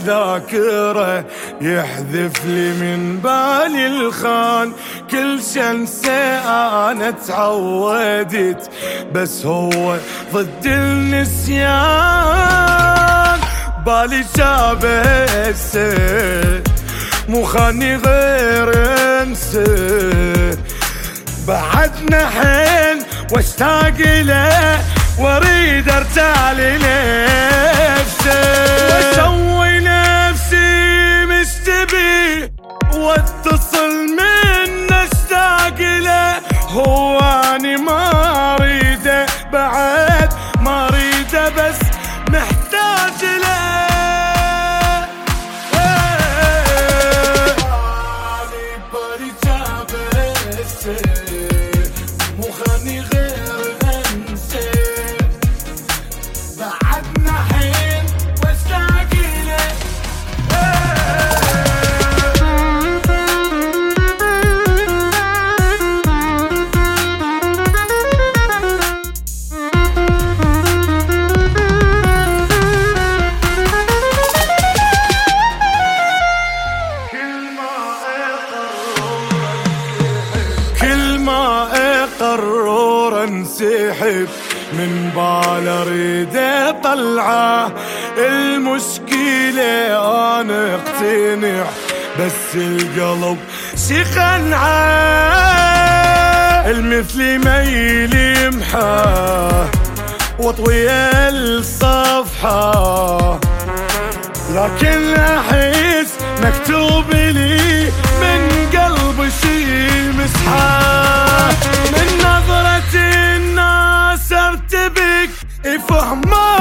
الذاكرة يحذف لي من بالي الخان، كل شي انسى انا تعودت، بس هو ضد النسيان. بالي جابه هسه مو خاني غير انسى، بعدنا حين واشتاق له واريد ارجع لنفسي، واسوي نفسي مشتبي واتصل من اشتاق له، هو اني ما اريده بعد ما اريده بس محتاج له. بالي جابه هسه مو خاني غير انسى، بعدنا حين واشتاق له. كل ما اقرر انسحب من بال اريد اطلعه، المشكلة انا اقتنع بس القلب شي خنعه، المثل ميل يمحى واطوي الصفحة، لكن احس مكتوب لي من قلب شي مسحة، من نظرة الناس ارتبك فهمه